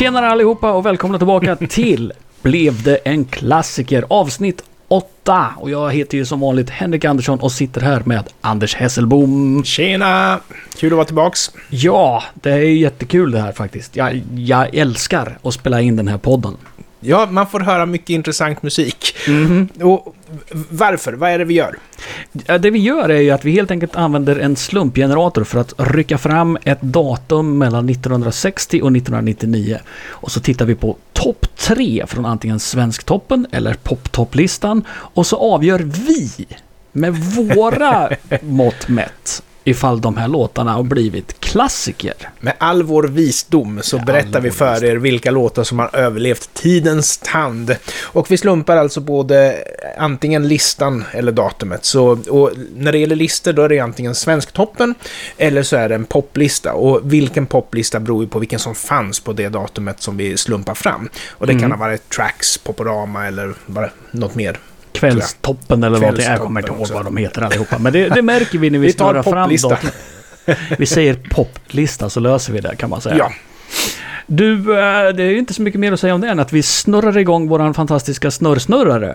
Tjenare allihopa och välkomna tillbaka till Blev det en klassiker avsnitt 8. Och jag heter ju som vanligt Henrik Andersson och sitter här med Anders Hesselbom. Tjena! Kul att vara tillbaks. Ja, det är ju jättekul det här faktiskt. Jag älskar att spela in den här podden. Ja, man får höra mycket intressant musik. Och varför? Vad är det vi gör? Det vi gör är ju att vi helt enkelt använder en slumpgenerator för att rycka fram ett datum mellan 1960 och 1999. Och så tittar vi på topp 3 från antingen Svensktoppen eller Poptopplistan. Och så avgör vi med våra mått mätt ifall de här låtarna har blivit klassiker. Med all vår visdom så berättar vi för er vilka låtar som har överlevt tidens tand. Och vi slumpar alltså både antingen listan eller datumet. Och när det gäller listor då är det antingen Svensktoppen eller så är det en poplista. Och vilken poplista beror ju på vilken som fanns på det datumet som vi slumpar fram. Och det kan ha varit Tracks, Poporama eller bara något mer. Kvällstoppen eller något. Jag kommer inte ihåg vad de heter allihopa. Men det märker vi när vi snurrar fram dem. Vi säger poplista så löser vi det, kan man säga. Ja. Du, det är ju inte så mycket mer att säga om det än att vi snurrar igång våran fantastiska snurrsnurrare.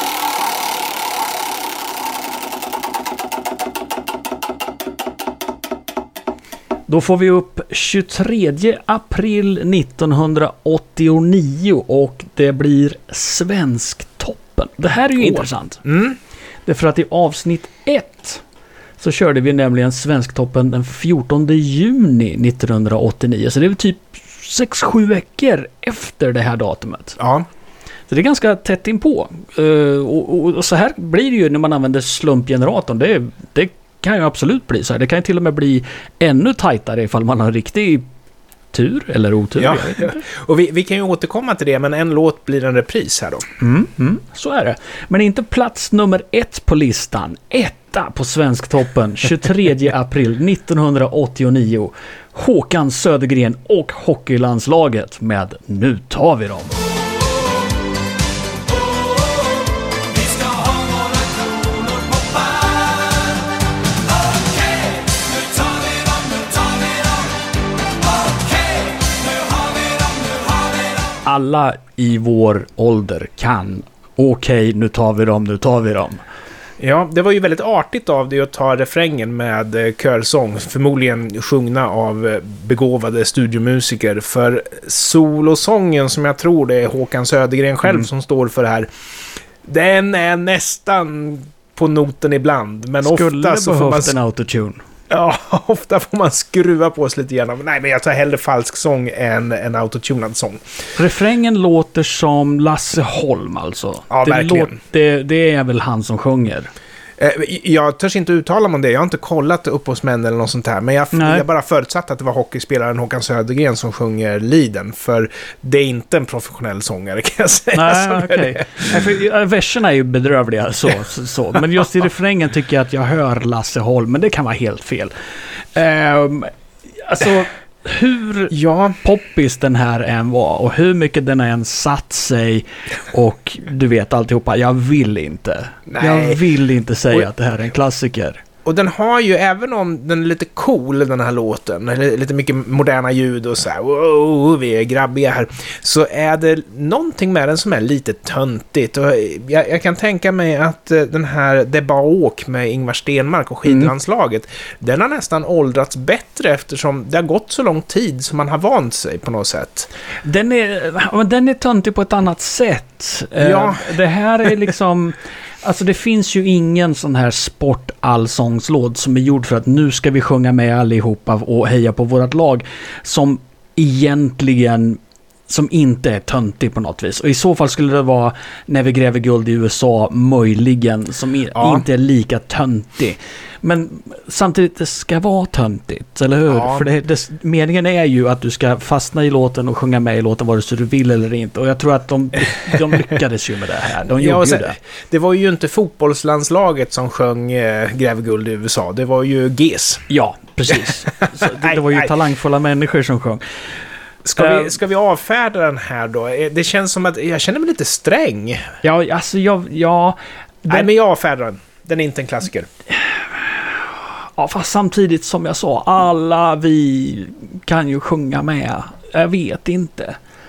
Då får vi upp 23 april 1989 och det blir Svensktoppen. Det här är ju intressant. Det är för att i avsnitt 1 så körde vi nämligen Svensktoppen den 14 juni 1989. Så det är väl typ 6-7 veckor efter det här datumet. Ja. Så det är ganska tätt inpå. Och så här blir det ju när man använder slumpgeneratorn. Det kan ju absolut bli så här. Det kan ju till och med bli ännu tajtare ifall man har riktig tur eller otur. Ja. Och vi kan ju återkomma till det, men en låt blir en repris här då. Så är det. Men inte plats nummer 1 på listan. 1 på Svensktoppen 23 april 1989. Håkan Södergren och hockeylandslaget med Nu tar vi dem. Alla i vår ålder kan. Okej, nu tar vi dem, nu tar vi dem. Ja, det var ju väldigt artigt av dig att ta refrängen med körsång, förmodligen sjungna av begåvade studiomusiker, för solosången som jag tror det är Håkan Södergren själv som står för det här, den är nästan på noten ibland, men skulle ofta så får man en autotune. Ja, ofta får man skruva på sig lite grann. Nej, men jag tar hellre falsk sång än en autotunad sång. Refrängen låter som Lasse Holm alltså. Ja, verkligen. Det är väl han som sjunger. Jag törs inte uttala mig om det. Jag har inte kollat upphovsmän eller något sånt här. Men jag bara förutsatt att det var hockeyspelaren Håkan Södergren som sjunger leaden. För det är inte en professionell sångare, kan jag säga. Nej, okej. Verserna är ju bedrövliga så. Men just i refrängen tycker jag att jag hör Lasse Holm. Men det kan vara helt fel. Alltså, hur poppis den här än var och hur mycket den än satt sig och du vet alltihopa, jag vill inte säga att det här är en klassiker. Och den har ju, även om den är lite cool den här låten, eller lite mycket moderna ljud och så här, wow, vi är grabbiga här, så är det någonting med den som är lite töntigt. Och jag kan tänka mig att den här Det bara åk med Ingvar Stenmark och skidlandslaget, den har nästan åldrats bättre eftersom det har gått så lång tid som man har vant sig på något sätt. Den är töntig på ett annat sätt. Ja. Det här är liksom... Alltså det finns ju ingen sån här sportallsångslåt som är gjord för att nu ska vi sjunga med allihopa och heja på vårt lag som egentligen som inte är töntig på något vis. Och i så fall skulle det vara När vi gräver guld i USA möjligen som inte är lika töntig. Men samtidigt det ska vara töntigt, eller hur? Ja. För meningen är ju att du ska fastna i låten och sjunga med i låten vare sig du vill eller inte. Och jag tror att de lyckades ju med det här. De gjorde ju det. Det var ju inte fotbollslandslaget som sjöng Gräver guld i USA. Det var ju GES. Ja, precis. Så det var ju talangfulla människor som sjöng. Ska vi avfärda den här då? Det känns som att jag känner mig lite sträng. Ja, alltså Nej, men jag avfärdar den. Den är inte en klassiker. Ja, fast samtidigt som jag sa, alla vi kan ju sjunga med. Jag vet inte.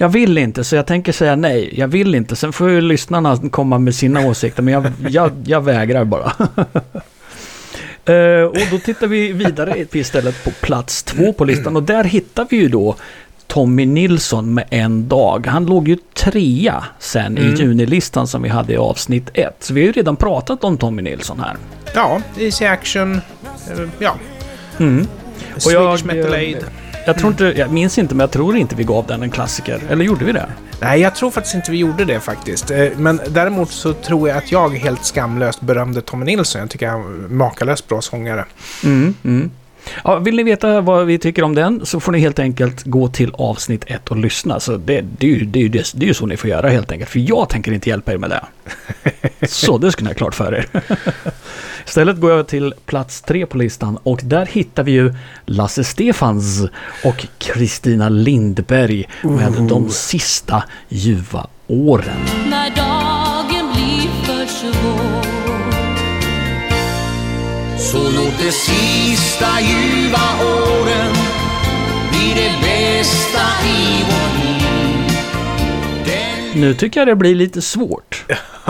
Jag vill inte, så jag tänker säga nej. Jag vill inte. Sen får ju lyssnarna komma med sina åsikter, men jag vägrar bara. Och då tittar vi vidare istället på plats 2 på listan. Och där hittar vi ju då Tommy Nilsson med En dag. Han låg ju 3 sen i junilistan som vi hade i avsnitt 1. Så vi har ju redan pratat om Tommy Nilsson här. Ja, Easy Action. Ja. Och Swedish Metal Aid. Jag minns inte, men jag tror inte vi gav den en klassiker. Eller gjorde vi det? Nej, jag tror faktiskt inte vi gjorde det faktiskt. Men däremot så tror jag att jag helt skamlöst berömde Tommy Nilsson. Jag tycker han är makalöst bra sångare. Ja, vill ni veta vad vi tycker om den, så får ni helt enkelt gå till avsnitt 1 och lyssna. Så det är ju så ni får göra helt enkelt. För jag tänker inte hjälpa er med det. Så det skulle jag klart för er. Istället går jag till plats 3 på listan. Och där hittar vi ju Lasse Stefans och Kristina Lindberg med De sista ljuva åren. När dagen blir för svår, så låt de sista ljuva åren bli det bästa i vår liv. Nu tycker jag det blir lite svårt.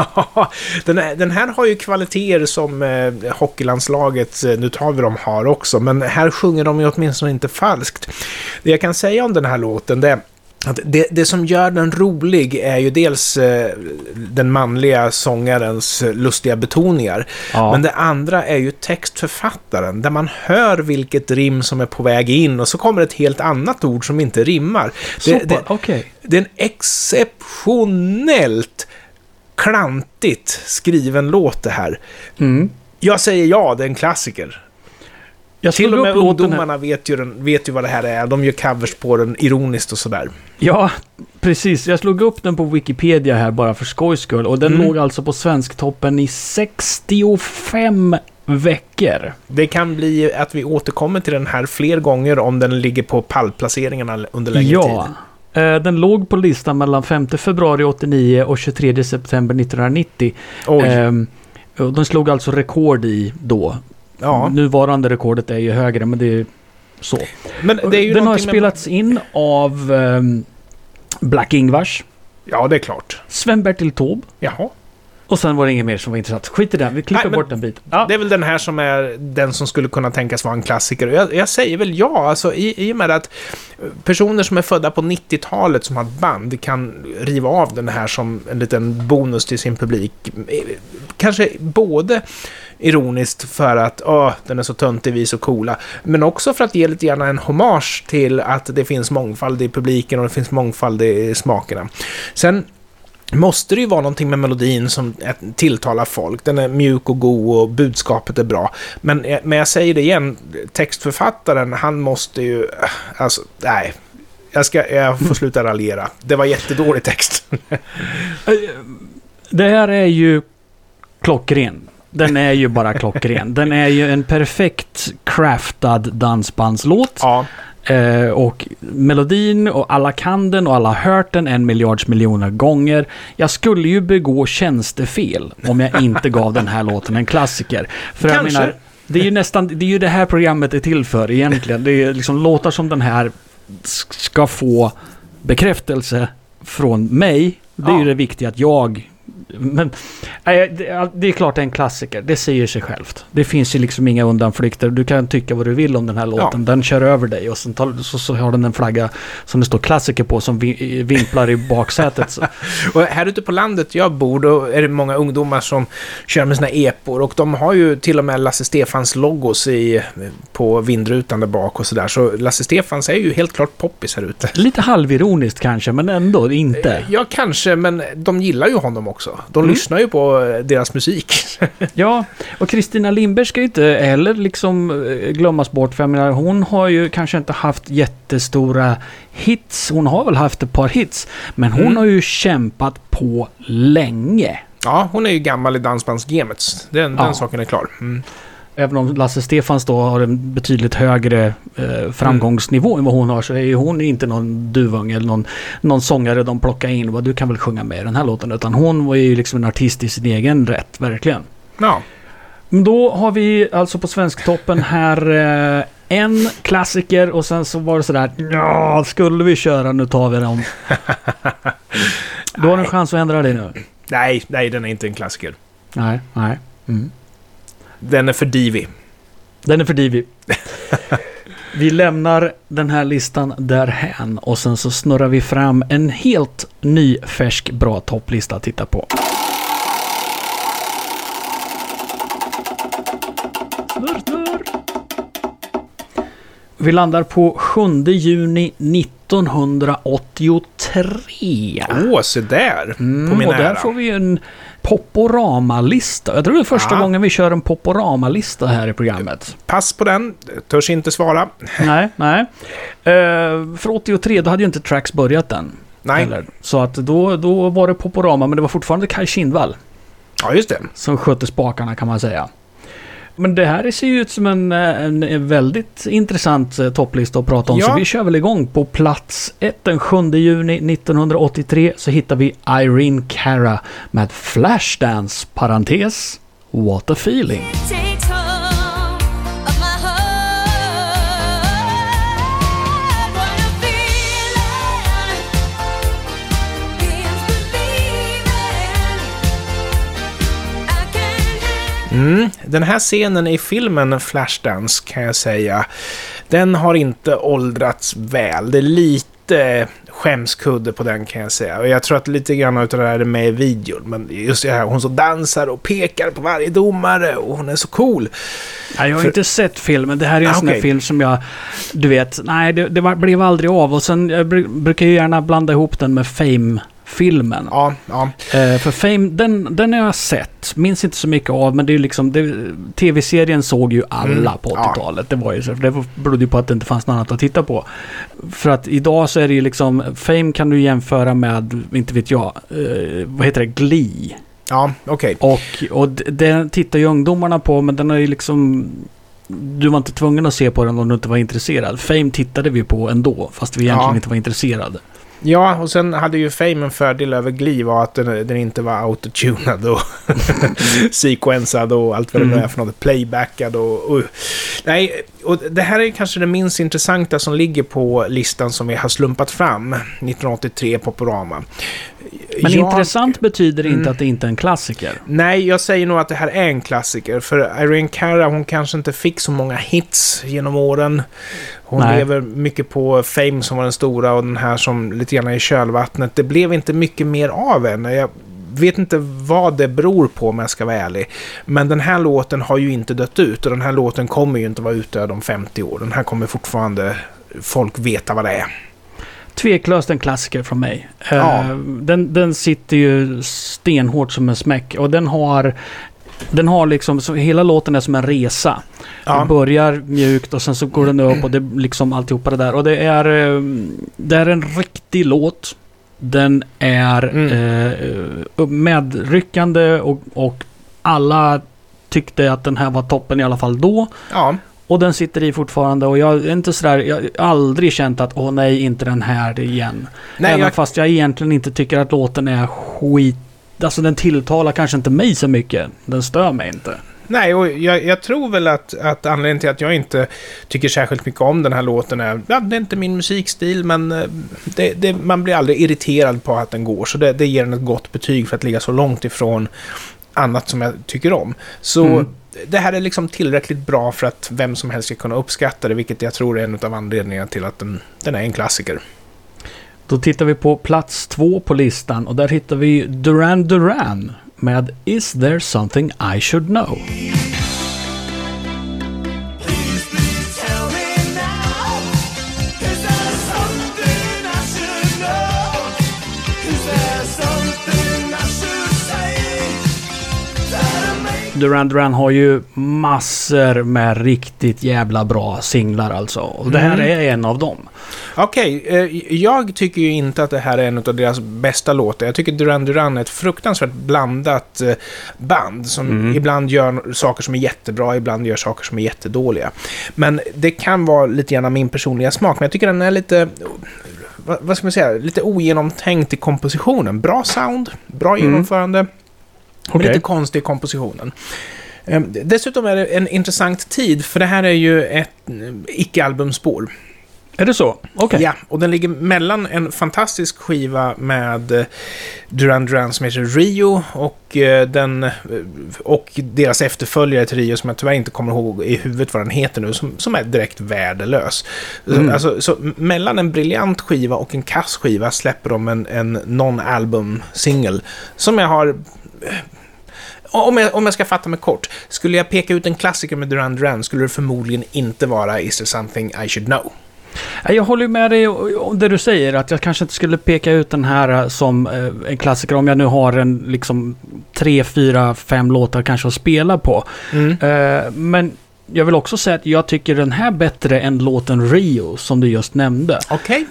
Den här har ju kvaliteter som hockeylandslaget, nu tar vi dem, har också. Men här sjunger de ju åtminstone inte falskt. Det jag kan säga om den här låten, det är att det som gör den rolig är ju dels den manliga sångarens lustiga betoningar. Ja. Men det andra är ju textförfattaren, där man hör vilket rim som är på väg in och så kommer ett helt annat ord som inte rimmar. Det är en exceptionellt klantigt skriven låt det här. Jag säger ja, det är en klassiker. Till och med ungdomarna vet ju vad det här är. De gör covers på den ironiskt och sådär. Ja, precis. Jag slog upp den på Wikipedia här bara för skojs skull. Och den låg alltså på Svensktoppen i 65 veckor. Det kan bli att vi återkommer till den här fler gånger om den ligger på pallplaceringarna under längre tid. Den låg på listan mellan 5 februari 89 och 23 september 1990. Den slog alltså rekord i då. Ja. Nuvarande rekordet är ju högre, men det är så. Men det är ju den har spelats in av Black Ingvars. Ja, det är klart. Sven-Bertil Taube. Jaha. Och sen var det ingen mer som var intressant. Skit i den, vi klipper bort den biten. Ja. Det är väl den här som är den som skulle kunna tänkas vara en klassiker. Jag säger väl ja, alltså i och med att personer som är födda på 90-talet som har ett band kan riva av den här som en liten bonus till sin publik. Kanske både ironiskt för att den är så töntigvis och coola, men också för att ge lite grann en hommage till att det finns mångfald i publiken och det finns mångfald i smakerna. Sen måste det ju vara någonting med melodin som tilltalar folk. Den är mjuk och god och budskapet är bra. Men jag säger det igen, textförfattaren, han måste ju... Alltså, nej. Jag får sluta raljera. Det var jättedålig text. Det här är ju klockren. Den är ju bara klockren. Den är ju en perfekt craftad dansbandslåt. Ja. Och melodin och alla kan den och alla har hört den 1 miljards miljoner gånger. Jag skulle ju begå tjänstefel om jag inte gav den här låten en klassiker. För jag menar, det är ju det här programmet är till för egentligen. Det är liksom låtar som den här ska få bekräftelse från mig. Det är ju det viktiga att jag... Men det är klart det är en klassiker. Det säger sig självt. Det finns ju liksom inga undanflykter. Du kan tycka vad du vill om den här låten. Ja. Den kör över dig och sen så har den en flagga som det står klassiker på som vimplar i baksätet. Så. Och här ute på landet jag bor, då är det många ungdomar som kör med sina epor och de har ju till och med Lasse Stefans logos på vindrutan där bak och sådär. Så Lasse Stefans är ju helt klart poppis här ute. Lite halvironiskt kanske, men ändå inte. Ja, kanske, men de gillar ju honom också. De lyssnar ju på deras musik. Ja, och Kristina Lindberg ska ju inte heller liksom glömmas bort. För jag menar, hon har ju kanske inte haft jättestora hits. Hon har väl haft ett par hits. Men hon har ju kämpat på länge. Ja, hon är ju gammal i dansbandsgamet. Den saken är klar. Även om Lasse Stefans då har en betydligt högre framgångsnivå än vad hon har, så är ju hon inte någon duvung eller någon sångare de plockar in och du kan väl sjunga med i den här låten, utan hon var ju liksom en artist i sin egen rätt, verkligen. Ja. Då har vi alltså på Svensktoppen här en klassiker och sen så var det sådär, ja, skulle vi köra, nu tar vi dem. Du har en chans att ändra det nu. Nej, den är inte en klassiker. Nej. Den är för divig. Den är för divig. Vi lämnar den här listan därhän och sen så snurrar vi fram en helt ny, färsk, bra topplista att titta på. Snurr. Vi landar på 7 juni 1983. Så där. På min och där ära. får vi en Poporama-lista. Jag tror det är första gången vi kör en Poporama-lista här i programmet. Pass på den. Törs inte svara. Nej. För 83, då hade ju inte Tracks börjat än. Nej. Eller. Så att då var det Poporama, men det var fortfarande Kai Kindvall. Ja, just det. Som skötte spakarna, kan man säga. Men det här ser ju ut som en väldigt intressant topplista att prata om. Ja. Så vi kör väl igång. På plats 1 den 7 juni 1983 så hittar vi Irene Cara med Flashdance, parentes, What a Feeling. Den här scenen i filmen Flashdance, kan jag säga, den har inte åldrats väl. Det är lite skämskudde på den, kan jag säga. Och jag tror att lite grann av det här är med i videon. Men just det här, hon så dansar och pekar på varje domare och hon är så cool. Nej, jag har inte sett filmen. Det här är en sån här film som jag, du vet, nej, det blev aldrig av. Och sen, jag brukar ju gärna blanda ihop den med Fame-filmen. Ja. För Fame, den har jag sett. Minns inte så mycket av, men det är liksom, tv-serien såg ju alla på 80-talet. Det var ju så, det berodde ju på att det inte fanns något annat att titta på. För att idag så är det ju liksom, Fame kan du jämföra med, inte vet jag, vad heter det, Glee. Ja, okej. Och den tittar ju ungdomarna på, men den är ju liksom, du var inte tvungen att se på den om du inte var intresserad. Fame tittade vi på ändå, fast vi egentligen inte var intresserade. Ja, och sen hade ju Fame en fördel över Glee var att den inte var autotunad och sequensad och allt vad det var för något, playbackad och nej, och det här är kanske det minst intressanta som ligger på listan som vi har slumpat fram 1983 Poporama. Men intressant betyder inte att det inte är en klassiker. Nej, jag säger nog att det här är en klassiker. För Irene Cara, hon kanske inte fick så många hits genom åren. Hon lever mycket på Fame som var den stora och den här som lite grann i kölvattnet. Det blev inte mycket mer av henne. Jag vet inte vad det beror på, om jag ska vara ärlig. Men den här låten har ju inte dött ut och den här låten kommer ju inte vara utdöd om 50 år. Den här kommer fortfarande folk veta vad det är. Tveklöst en klassiker från mig. Ja. Den sitter ju stenhårt som en smäck och den har liksom, så hela låten är som en resa. Det börjar mjukt och sen så går den upp och det liksom alltihopa det där. Och det är en riktig låt. Den är medryckande och alla tyckte att den här var toppen i alla fall då. Ja. Och den sitter i fortfarande och jag är inte sådär, jag har aldrig känt att nej, inte den här igen. Nej, även fast jag egentligen inte tycker att låten är skit. Alltså den tilltalar kanske inte mig så mycket. Den stör mig inte. Nej, och jag tror väl att anledningen till att jag inte tycker särskilt mycket om den här låten är, det är inte min musikstil, men man blir aldrig irriterad på att den går. Så det ger den ett gott betyg för att ligga så långt ifrån annat som jag tycker om. Så det här är liksom tillräckligt bra för att vem som helst ska kunna uppskatta det, vilket jag tror är en av anledningarna till att den är en klassiker. Då tittar vi på plats 2 på listan och där hittar vi Duran Duran med Is There Something I Should Know? Duran Duran har ju massor med riktigt jävla bra singlar alltså. Och det här är en av dem. Okej, jag tycker ju inte att det här är en av deras bästa låtar. Jag tycker Duran Duran är ett fruktansvärt blandat band som ibland gör saker som är jättebra, ibland gör saker som är jättedåliga. Men det kan vara lite grann min personliga smak, men jag tycker den är lite, vad ska man säga, lite ogenomtänkt i kompositionen. Bra sound, bra genomförande, men lite konstig i kompositionen. Dessutom är det en intressant tid, för det här är ju ett icke-albumspår. Är det så? Okej. Ja, och den ligger mellan en fantastisk skiva med Duran Duran som heter Rio och deras efterföljare till Rio som jag tyvärr inte kommer ihåg i huvudet vad den heter nu, som är direkt värdelös. Alltså, så mellan en briljant skiva och en kass skiva släpper de en non-album-single som jag har... Om jag ska fatta mig kort, skulle jag peka ut en klassiker med Duran Duran skulle det förmodligen inte vara Is there something I should know. Jag håller med dig om det du säger, att jag kanske inte skulle peka ut den här som en klassiker om jag nu har en liksom 3, 4, 5 låtar kanske att spela på. Men jag vill också säga att jag tycker den här bättre än låten Rio som du just nämnde. Okej.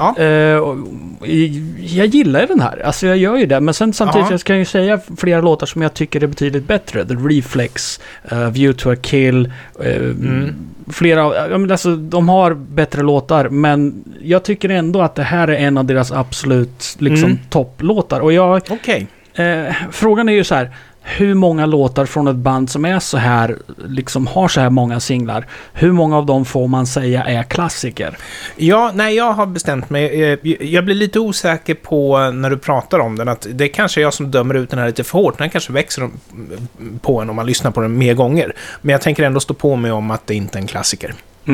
Jag gillar den här. Alltså jag gör ju det. Men sen samtidigt kan jag ju säga flera låtar som jag tycker är betydligt bättre. The Reflex, View to a Kill. Flera, alltså de har bättre låtar. Men jag tycker ändå att det här är en av deras absolut liksom topplåtar. Och frågan är ju så här. Hur många låtar från ett band som är så här, liksom har så här många singlar, hur många av dem får man säga är klassiker? Ja, nej, jag har bestämt mig. Jag blir lite osäker på när du pratar om den, att det är kanske jag som dömer ut den här lite för hårt. Den kanske växer på en om man lyssnar på den mer gånger. Men jag tänker ändå stå på mig om att det inte är en klassiker.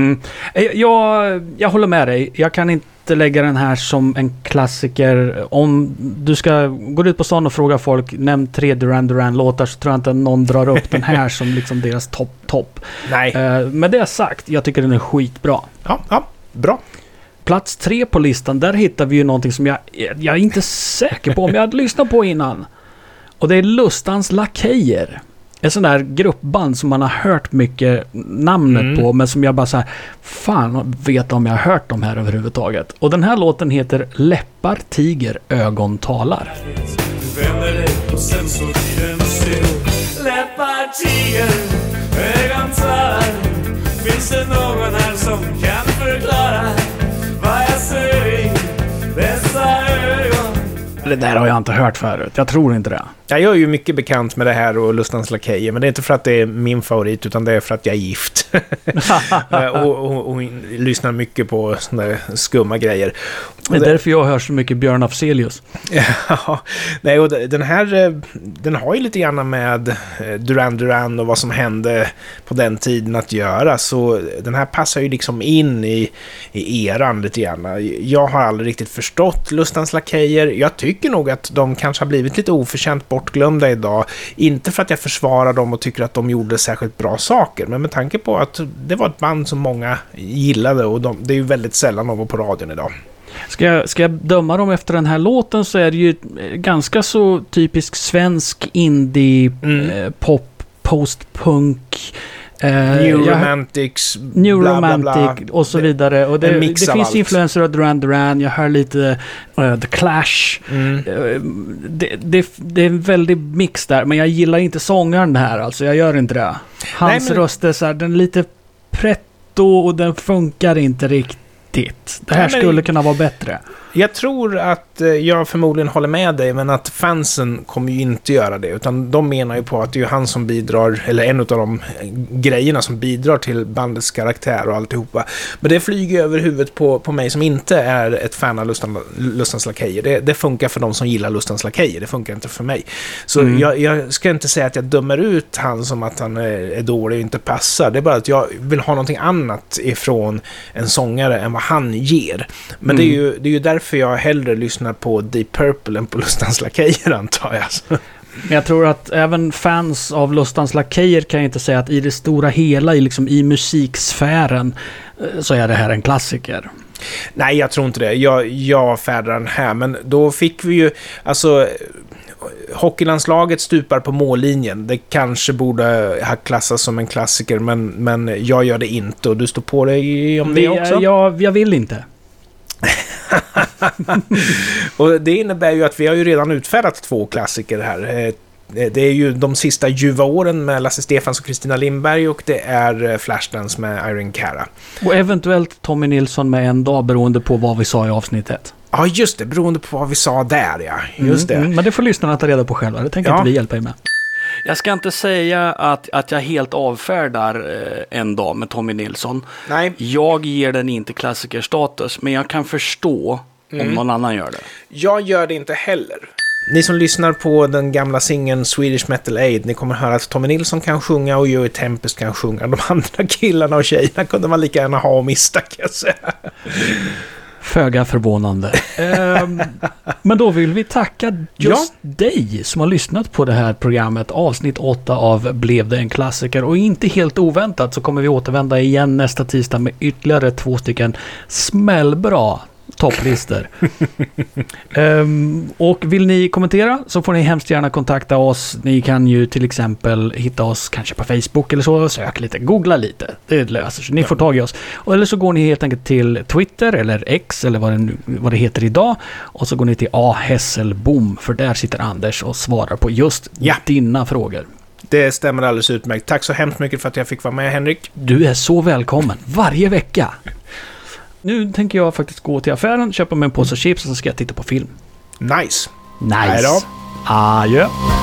Jag håller med dig. Jag kan inte lägga den här som en klassiker. Om du ska gå ut på stan och fråga folk, nämn 3 Duran Duran-låtar, så tror jag inte någon drar upp den här som liksom deras topp. Nej. Med det sagt, jag tycker den är skitbra. Ja, bra. Plats 3 på listan, där hittar vi ju någonting som jag är inte säker på om jag hade lyssnat på innan. Och det är Lustans Lakejer. En sån där gruppband som man har hört mycket namnet på, men som jag bara så här, fan vet om jag har hört dem här överhuvudtaget. Och den här låten heter Läppar, tiger, ögon talar. Vänder dig och sen så tiden still. Läppar, tiger, ögon talar. Finns det någon här som kan förklara vad jag ser i dessa ögon? Det där har jag inte hört förut. Jag tror inte det. Jag är ju mycket bekant med det här och Lustans Lakejer, men det är inte för att det är min favorit, utan det är för att jag är gift. och lyssnar mycket på såna där skumma grejer. Det är därför jag hör så mycket Björn Afzelius. Ja, nej, och den här, den har ju lite grann med Duran Duran och vad som hände på den tiden att göra, så den här passar ju liksom in i eran lite grann. Jag har aldrig riktigt förstått Lustans Lakejer. Jag tycker nog att de kanske har blivit lite oförtjänt bortglömda idag. Inte för att jag försvarar dem och tycker att de gjorde särskilt bra saker, men med tanke på att det var ett band som många gillade, och det är ju väldigt sällan de var på radion idag. Ska jag döma dem efter den här låten, så är det ju ganska så typisk svensk indie pop, postpunk, New Romantics, New bla, Romantic bla, bla. och så vidare. Och det finns allt. influenser av Duran Duran. Jag hör lite The Clash. Det är en väldig mix där. Men jag gillar inte sångaren här. Alltså jag gör inte det. Hans röst är så här, den är lite pretto och den funkar inte riktigt. Det här skulle kunna vara bättre. Jag tror att jag förmodligen håller med dig, men att fansen kommer ju inte göra det, utan de menar ju på att det är han som bidrar, eller en av de grejerna som bidrar till bandets karaktär och alltihopa. Men det flyger över huvudet på mig som inte är ett fan av Lustans Lakejer. Det funkar för de som gillar Lustans Lakejer, det funkar inte för mig. Så jag ska inte säga att jag dömer ut han som att han är dålig och inte passar. Det är bara att jag vill ha någonting annat ifrån en sångare än vad han ger. Men det är ju därför jag hellre lyssnar på Deep Purple än på Lustans Lakejer, antar jag. Men jag tror att även fans av Lustans Lakejer kan inte säga att i det stora hela, i musiksfären, så är det här en klassiker. Nej, jag tror inte det. Jag färdar den här, men då fick vi ju, alltså, hockeylandslaget stupar på mållinjen. Det kanske borde ha klassats som en klassiker, men jag gör det inte, och du står på dig om det också? Jag vill inte. Och det innebär ju att vi har ju redan utfärdat 2 klassiker här. Det är ju de sista ljuva åren med Lasse Stefans och Kristina Lindberg, och det är Flashdance med Irene Cara. Och eventuellt Tommy Nilsson med En dag, beroende på vad vi sa i avsnittet. Ja, just det, beroende på vad vi sa där, ja. Just det. Men det får lyssnarna ta reda på själva, det tänker inte vi hjälpa er med. Jag ska inte säga att jag helt avfärdar En dag med Tommy Nilsson. Nej. Jag ger den inte klassikerstatus, men jag kan förstå om någon annan gör det. Jag gör det inte heller. Ni som lyssnar på den gamla singeln Swedish Metal Aid, ni kommer höra att Tommy Nilsson kan sjunga och Joey Tempest kan sjunga. De andra killarna och tjejerna kunde man lika gärna ha och mista, kan jag säga. Föga förvånande. Men då vill vi tacka just dig som har lyssnat på det här programmet. Avsnitt 8 av Blev det en klassiker. Och inte helt oväntat så kommer vi återvända igen nästa tisdag med ytterligare 2 stycken smällbra topplistor. Och vill ni kommentera så får ni hemskt gärna kontakta oss. Ni kan ju till exempel hitta oss kanske på Facebook eller så. Sök lite, googla lite. Det löser sig. Ni får tag i oss. Eller så går ni helt enkelt till Twitter eller X eller vad det heter idag. Och så går ni till A. Hesselbom, för där sitter Anders och svarar på just dina frågor. Det stämmer alldeles utmärkt. Tack så hemskt mycket för att jag fick vara med, Henrik. Du är så välkommen. Varje vecka. Nu tänker jag faktiskt gå till affären, köpa mig en påse chips och så ska jag titta på film. Nice. Hej då. Adjö.